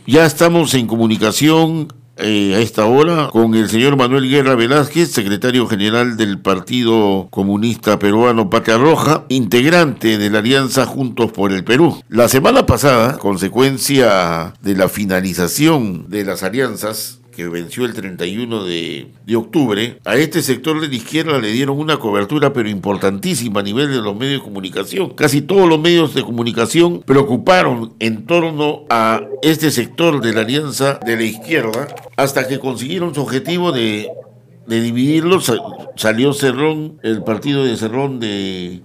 Ya estamos en comunicación a esta hora con el señor Manuel Guerra Velázquez, secretario general del Partido Comunista Peruano Patria Roja, integrante de la Alianza Juntos por el Perú. La semana pasada, consecuencia de la finalización de las alianzas, que venció el 31 de octubre, a este sector de la izquierda le dieron una cobertura pero importantísima a nivel de los medios de comunicación. Casi todos los medios de comunicación preocuparon en torno a este sector de la alianza de la izquierda hasta que consiguieron su objetivo de dividirlos. Salió Cerrón, el partido de Cerrón de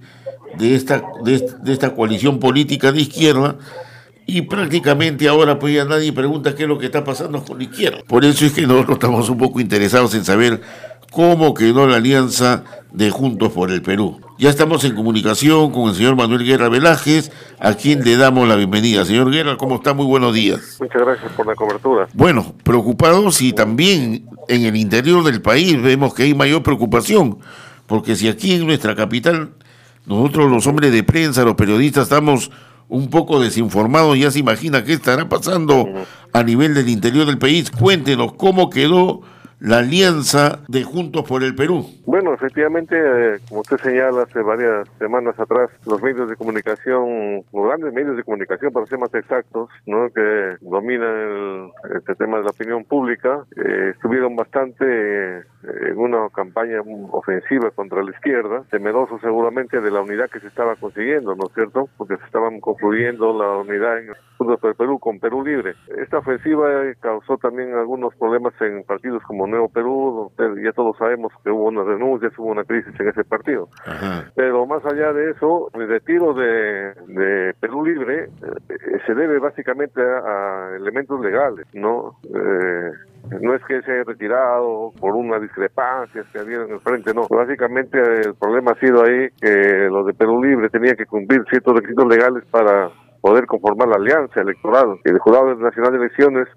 esta coalición política de izquierda. Y prácticamente ahora pues ya nadie pregunta qué es lo que está pasando con la izquierda. Por eso es que nosotros estamos un poco interesados en saber cómo quedó la alianza de Juntos por el Perú. Ya estamos en comunicación con el señor Manuel Guerra Velázquez, a quien le damos la bienvenida. Señor Guerra, ¿cómo está? Muy buenos días. Muchas gracias por la cobertura. Bueno, preocupados, y también en el interior del país vemos que hay mayor preocupación, porque si aquí en nuestra capital nosotros los hombres de prensa, los periodistas, estamos un poco desinformados, ya se imagina qué estará pasando a nivel del interior del país. Cuéntenos cómo quedó la alianza de Juntos por el Perú. Bueno, efectivamente, como usted señala, hace varias semanas atrás, los medios de comunicación, los grandes medios de comunicación, para ser más exactos, ¿no?, que dominan este tema de la opinión pública, estuvieron bastante en una campaña ofensiva contra la izquierda, temerosos seguramente de la unidad que se estaba consiguiendo, ¿no es cierto?, porque se estaban confundiendo la unidad en Juntos por el Perú con Perú Libre. Esta ofensiva causó también algunos problemas en partidos como Nuevo Perú. Ya todos sabemos que hubo unas renuncias, hubo una crisis en ese partido. Ajá. Pero más allá de eso, el retiro de Perú Libre se debe básicamente a elementos legales, ¿no? No es que se haya retirado por una discrepancia que había en el frente, no. Básicamente el problema ha sido ahí que los de Perú Libre tenían que cumplir ciertos requisitos legales para poder conformar la alianza electoral. El Jurado Nacional de Elecciones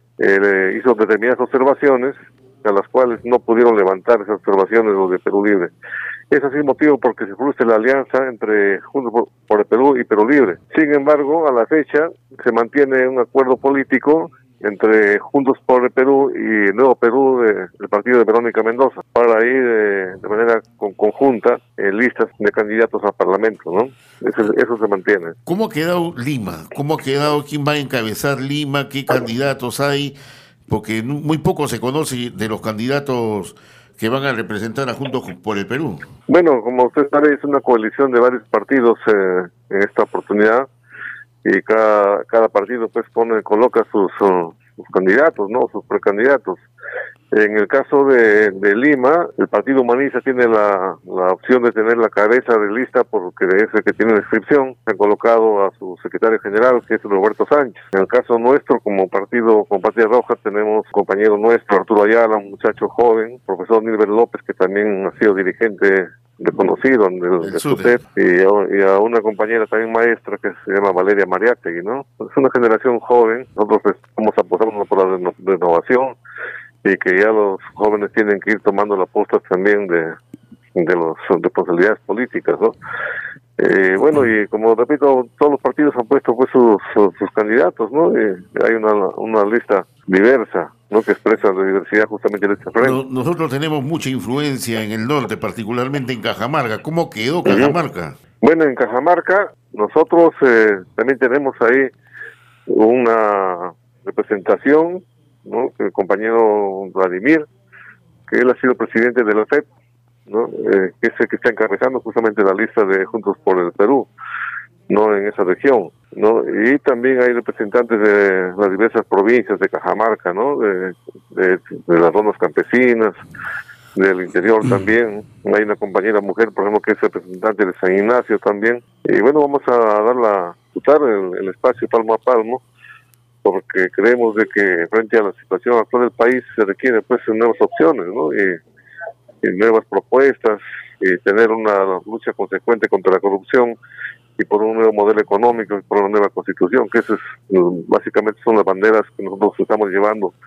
hizo determinadas observaciones, a las cuales no pudieron levantar esas observaciones los de Perú Libre. Es así el motivo por que se frustra la alianza entre Juntos por el Perú y Perú Libre. Sin embargo, a la fecha se mantiene un acuerdo político entre Juntos por el Perú y Nuevo Perú, del partido de Verónica Mendoza, para ir de manera conjunta en listas de candidatos al Parlamento, ¿no? Eso se mantiene. ¿Cómo ha quedado Lima? ¿Cómo ha quedado? ¿Quién va a encabezar Lima? ¿Qué candidatos hay? Porque muy poco se conoce de los candidatos que van a representar a Juntos por el Perú. Bueno, como usted sabe, es una coalición de varios partidos en esta oportunidad, y cada partido pues coloca sus candidatos, ¿no?, sus precandidatos. En el caso de Lima, el Partido Humanista tiene la opción de tener la cabeza de lista porque es el que tiene la inscripción. Se han colocado a su secretario general, que es Roberto Sánchez. En el caso nuestro, como partido, como Patria Roja, tenemos un compañero nuestro, Arturo Ayala, un muchacho joven, profesor Nilber López, que también ha sido dirigente reconocido del SUTEP, y a una compañera también maestra que se llama Valeria Mariátegui, ¿no? Es una generación joven. Nosotros estamos apostando por la renovación, y que ya los jóvenes tienen que ir tomando la posta también de las responsabilidades políticas, ¿no? Bueno, y como repito, todos los partidos han puesto pues sus candidatos, ¿no? Hay una lista diversa, ¿no?, que expresa la diversidad justamente de este frente. Nosotros tenemos mucha influencia en el norte, particularmente en Cajamarca. ¿Cómo quedó Cajamarca? Bueno, en Cajamarca nosotros también tenemos ahí una representación, ¿no?, el compañero Vladimir, que él ha sido presidente de la FEP, ¿no?, que es el que está encabezando justamente la lista de Juntos por el Perú, ¿no?, en esa región, ¿no? Y también hay representantes de las diversas provincias de Cajamarca, ¿no?, de las zonas campesinas, del interior también. Hay una compañera mujer, por ejemplo, que es representante de San Ignacio también. Y bueno, vamos a disputar el espacio palmo a palmo, porque creemos de que frente a la situación actual del país se requiere pues nuevas opciones, ¿no?, y nuevas propuestas, y tener una lucha consecuente contra la corrupción, y por un nuevo modelo económico, y por una nueva constitución, que esas básicamente son las banderas que nosotros estamos llevando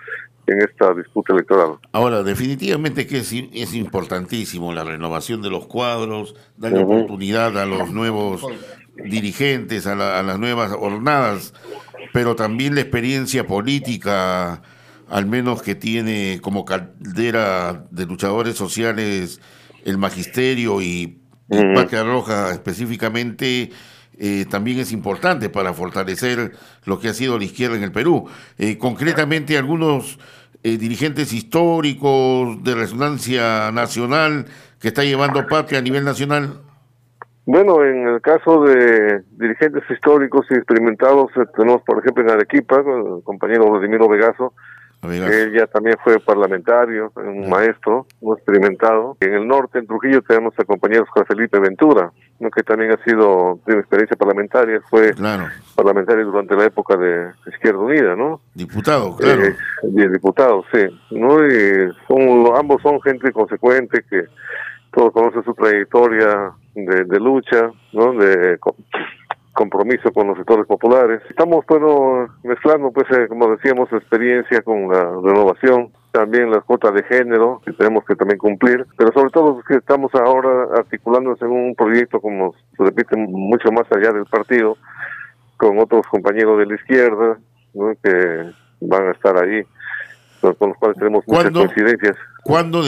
en esta disputa electoral. Ahora, definitivamente que es importantísimo la renovación de los cuadros, darle oportunidad a los nuevos dirigentes, a las nuevas jornadas, pero también la experiencia política, al menos que tiene como caldera de luchadores sociales el magisterio y Patria Roja específicamente, también es importante para fortalecer lo que ha sido la izquierda en el Perú. Concretamente, algunos dirigentes históricos de resonancia nacional que está llevando Patria a nivel nacional. Bueno, en el caso de dirigentes históricos y experimentados, tenemos por ejemplo en Arequipa, con el compañero Vladimiro Vegaso, que él ya también fue parlamentario, un maestro, muy experimentado. En el norte, en Trujillo, tenemos al compañero Oscar Felipe Ventura, ¿no? Que también tiene experiencia parlamentaria, fue parlamentario durante la época de Izquierda Unida, ¿no? Diputado, claro. Diputado, sí, ¿no? Y ambos son gente consecuente, que todos conocen su trayectoria de lucha, ¿no? De compromiso con los sectores populares. Estamos, bueno, mezclando, pues, como decíamos, experiencia con la renovación, también las cuotas de género, que tenemos que también cumplir, pero sobre todo que estamos ahora articulándonos en un proyecto, como se repite, mucho más allá del partido, con otros compañeros de la izquierda, ¿no? Que van a estar ahí, con los cuales tenemos muchas coincidencias. ¿Cuándo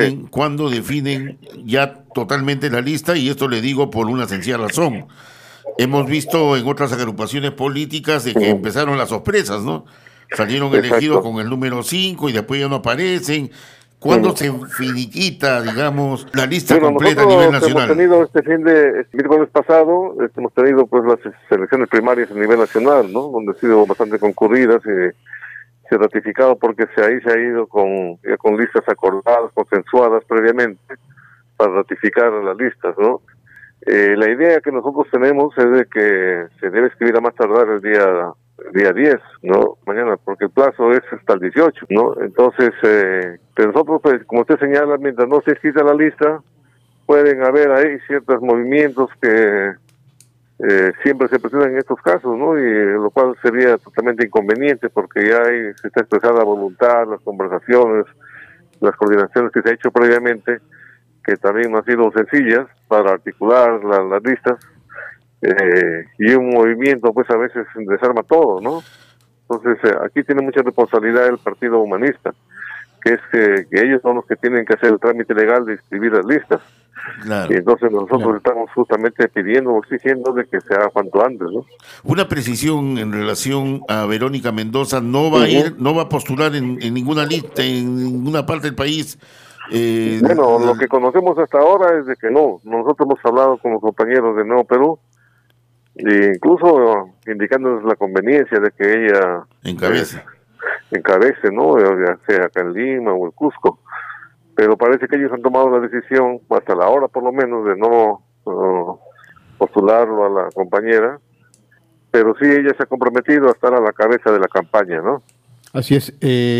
definen ya totalmente la lista? Y esto le digo por una sencilla razón. Hemos visto en otras agrupaciones políticas de que empezaron las sorpresas, ¿no? Salieron elegidos con el número 5 y después ya no aparecen. ¿Cuándo se finiquita, digamos, la lista completa a nivel nacional? Hemos tenido este miércoles pasado, hemos tenido pues las elecciones primarias a nivel nacional, ¿no? Donde han sido bastante concurridas y se ha ratificado porque ahí se ha ido con listas acordadas, consensuadas previamente para ratificar las listas, ¿no? La idea que nosotros tenemos es de que se debe escribir a más tardar el día 10, ¿no? Mañana, porque el plazo es hasta el 18, ¿no? Entonces, pero nosotros, pues, como usted señala, mientras no se escrita la lista, pueden haber ahí ciertos movimientos que siempre se presentan en estos casos, ¿no? Y lo cual sería totalmente inconveniente porque ya se está expresada la voluntad, las conversaciones, las coordinaciones que se ha hecho previamente, que también no han sido sencillas para articular las listas, y un movimiento pues a veces desarma todo, ¿no? Entonces aquí tiene mucha responsabilidad el Partido Humanista, que es que ellos son los que tienen que hacer el trámite legal de inscribir las listas. Claro, y entonces nosotros estamos justamente pidiendo o exigiendo de que se haga cuanto antes, ¿no? Una precisión en relación a Verónica Mendoza: no va a ir, no va a postular en ninguna lista, en ninguna parte del país. Bueno, lo que conocemos hasta ahora es de que no. Nosotros hemos hablado con los compañeros de Nuevo Perú, e incluso indicándonos la conveniencia de que ella encabece, ¿no? Ya sea acá en Lima o el Cusco. Pero parece que ellos han tomado la decisión, hasta la hora por lo menos, de no postularlo a la compañera, pero sí ella se ha comprometido a estar a la cabeza de la campaña, ¿no? Así es.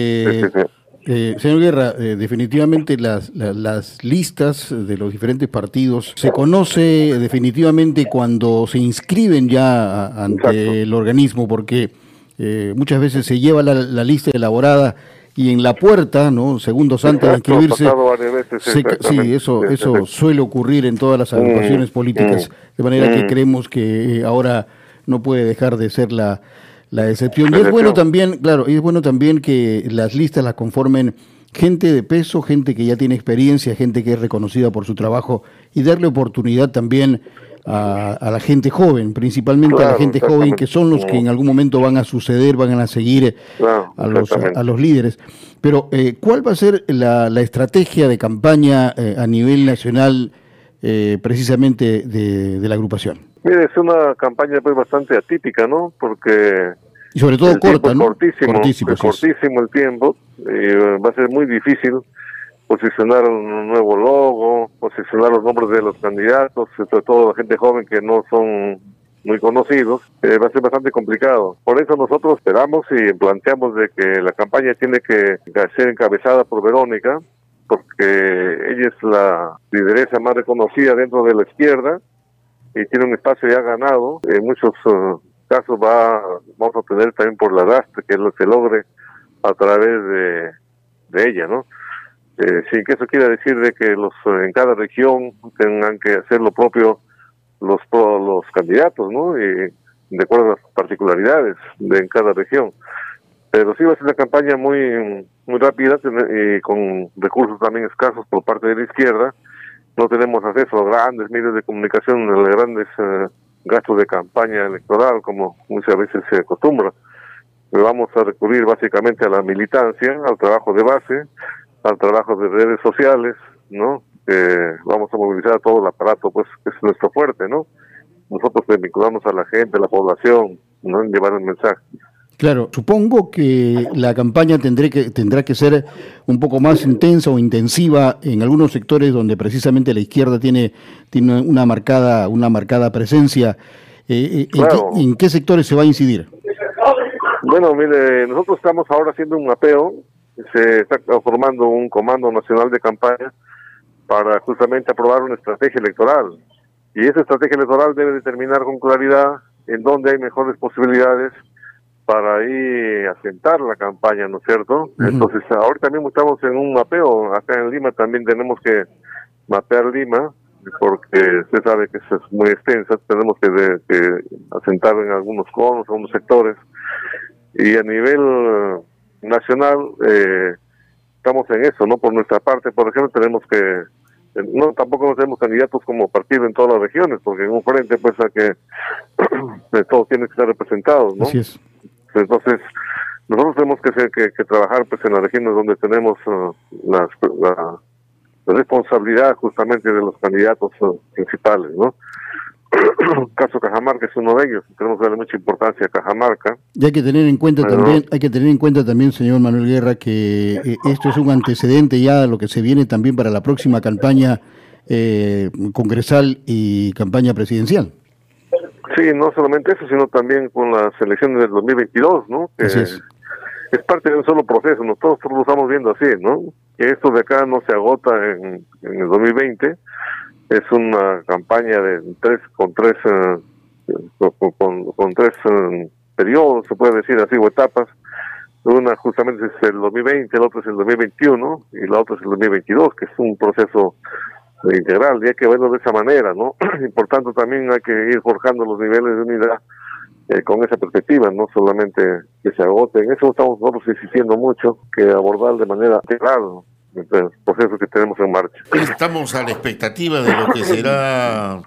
Señor Guerra, definitivamente las listas de los diferentes partidos se conoce definitivamente cuando se inscriben ya ante el organismo, porque muchas veces se lleva la lista elaborada y en la puerta, ¿no? Segundos antes de inscribirse, sí, eso suele ocurrir en todas las agrupaciones políticas, de manera que creemos que ahora no puede dejar de ser la excepción. Y es bueno también, claro, y es bueno también que las listas las conformen gente de peso, gente que ya tiene experiencia, gente que es reconocida por su trabajo, y darle oportunidad también a la gente joven, principalmente a la gente joven, que son los que en algún momento van a suceder, van a seguir a los líderes. Pero, ¿cuál va a ser la estrategia de campaña a nivel nacional precisamente de la agrupación? Mire, es una campaña pues bastante atípica, ¿no? Porque y sobre todo corta, ¿no? Cortísimo el tiempo, va a ser muy difícil posicionar un nuevo logo, posicionar los nombres de los candidatos, sobre todo la gente joven que no son muy conocidos, va a ser bastante complicado. Por eso nosotros esperamos y planteamos de que la campaña tiene que ser encabezada por Verónica, porque ella es la lideresa más reconocida dentro de la izquierda y tiene un espacio ya ganado. En muchos casos vamos a tener también por la arrastre que se logre a través de ella, ¿no? Sin que eso quiera decir de que en cada región tengan que hacer lo propio los candidatos, ¿no? De acuerdo a las particularidades en cada región. Pero sí va a ser una campaña muy rápida y con recursos también escasos por parte de la izquierda. No tenemos acceso a grandes medios de comunicación, a grandes gastos de campaña electoral, como muchas veces se acostumbra. Vamos a recurrir básicamente a la militancia, al trabajo de base, al trabajo de redes sociales, ¿no? Vamos a movilizar todo el aparato, pues, que es nuestro fuerte, ¿no? Nosotros vinculamos a la gente, a la población, ¿no? En llevar el mensaje. Claro, supongo que la campaña tendrá que ser un poco más intensa o intensiva en algunos sectores donde precisamente la izquierda tiene una marcada presencia. Claro. ¿En qué sectores se va a incidir? Bueno, mire, nosotros estamos ahora haciendo un mapeo, se está formando un comando nacional de campaña para justamente aprobar una estrategia electoral. Y esa estrategia electoral debe determinar con claridad en dónde hay mejores posibilidades para ahí asentar la campaña, ¿no es cierto? Uh-huh. Entonces, ahorita mismo estamos en un mapeo, acá en Lima también tenemos que mapear Lima, porque usted sabe que es muy extensa, tenemos que asentar en algunos conos, algunos sectores, y a nivel nacional estamos en eso, ¿no? Por nuestra parte, por ejemplo, tenemos que, tampoco no tenemos candidatos como partido en todas las regiones, porque en un frente, pues, a que todos tienen que estar representados, ¿no? Así es. Entonces, nosotros tenemos que trabajar pues en las regiones donde tenemos la responsabilidad justamente de los candidatos principales, ¿no? El caso Cajamarca es uno de ellos, tenemos que darle mucha importancia a Cajamarca. Y hay que tener en cuenta también, señor Manuel Guerra, que esto es un antecedente ya a lo que se viene también para la próxima campaña congresal y campaña presidencial. Sí, no solamente eso, sino también con las elecciones del 2022, ¿no? Es parte de un solo proceso, nosotros lo estamos viendo así, ¿no? Que esto de acá no se agota en el 2020, es una campaña con tres periodos, se puede decir así, o etapas. Una justamente es el 2020, el otro es el 2021 y la otra es el 2022, que es un proceso integral, y hay que verlo de esa manera, ¿no? Y por tanto también hay que ir forjando los niveles de unidad con esa perspectiva, no solamente que se agote. En eso estamos nosotros insistiendo mucho, que abordar de manera integral los procesos que tenemos en marcha. Estamos a la expectativa de lo que será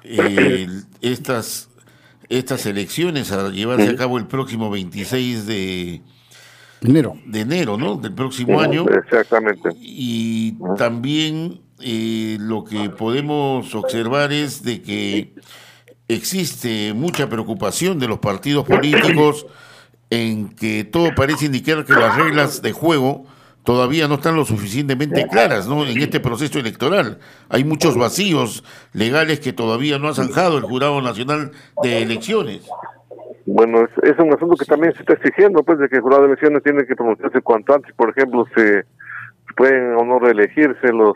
estas elecciones a llevarse a cabo el próximo 26 de enero, ¿no? Del próximo año. Exactamente. Y también lo que podemos observar es de que existe mucha preocupación de los partidos políticos en que todo parece indicar que las reglas de juego todavía no están lo suficientemente claras, ¿no? En este proceso electoral hay muchos vacíos legales que todavía no ha zanjado el Jurado Nacional de Elecciones. Bueno, es un asunto que también se está exigiendo, pues, de que el Jurado de Elecciones tiene que pronunciarse cuanto antes. Por ejemplo, se pueden o no reelegirse los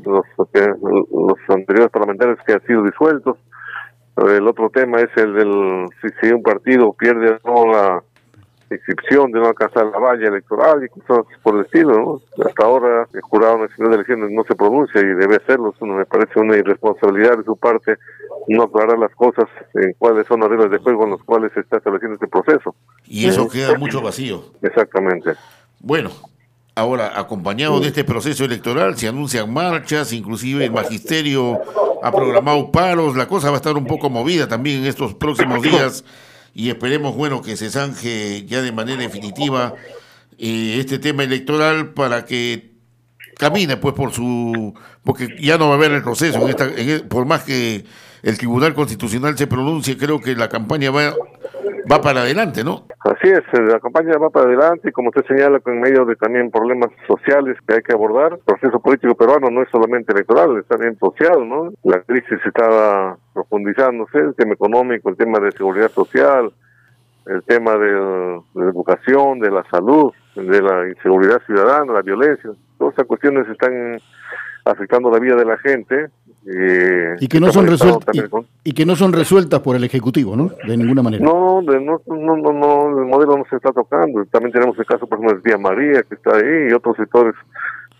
anteriores parlamentarios que han sido disueltos. El otro tema es el del si un partido pierde o no la inscripción de no alcanzar la valla electoral y cosas por el estilo, ¿no? Hasta ahora el Jurado Nacional de Elecciones no se pronuncia y debe hacerlo. Eso me parece una irresponsabilidad de su parte no aclarar las cosas en cuáles son las reglas de juego en las cuales se está estableciendo este proceso. Y eso queda mucho vacío. Exactamente. Bueno, ahora, acompañado de este proceso electoral, se anuncian marchas, inclusive el magisterio ha programado paros, la cosa va a estar un poco movida también en estos próximos días y esperemos, bueno, que se zanje ya de manera definitiva este tema electoral para que camine, pues, porque ya no va a haber el proceso, por más que el Tribunal Constitucional se pronuncie, creo que la campaña va para adelante, ¿no? Así es, la campaña va para adelante y como usted señala, en medio de también problemas sociales que hay que abordar, el proceso político peruano no es solamente electoral, es también social, ¿no? La crisis estaba profundizándose, el tema económico, el tema de seguridad social, el tema de la educación, de la salud, de la inseguridad ciudadana, la violencia, todas esas cuestiones están afectando la vida de la gente. Y que no son resueltas por el Ejecutivo, ¿no? De ninguna manera. No, el modelo no se está tocando. También tenemos el caso, por ejemplo, de Tía María, que está ahí, y otros sectores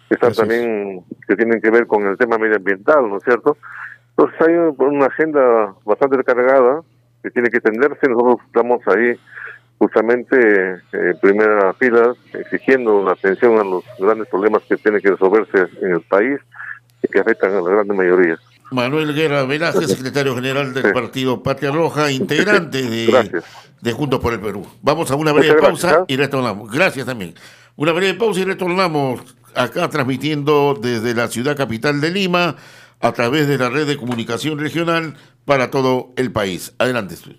están también que tienen que ver con el tema medioambiental, ¿no es cierto? Entonces hay una agenda bastante cargada que tiene que atenderse. Nosotros estamos ahí justamente en primera fila exigiendo una atención a los grandes problemas que tienen que resolverse en el país y que afectan a la gran mayoría. Manuel Guerra Velázquez, secretario general del partido Patria Roja, integrante de Juntos por el Perú. Vamos a una breve pausa y retornamos. Gracias también. Una breve pausa y retornamos acá transmitiendo desde la ciudad capital de Lima a través de la red de comunicación regional para todo el país. Adelante, estoy.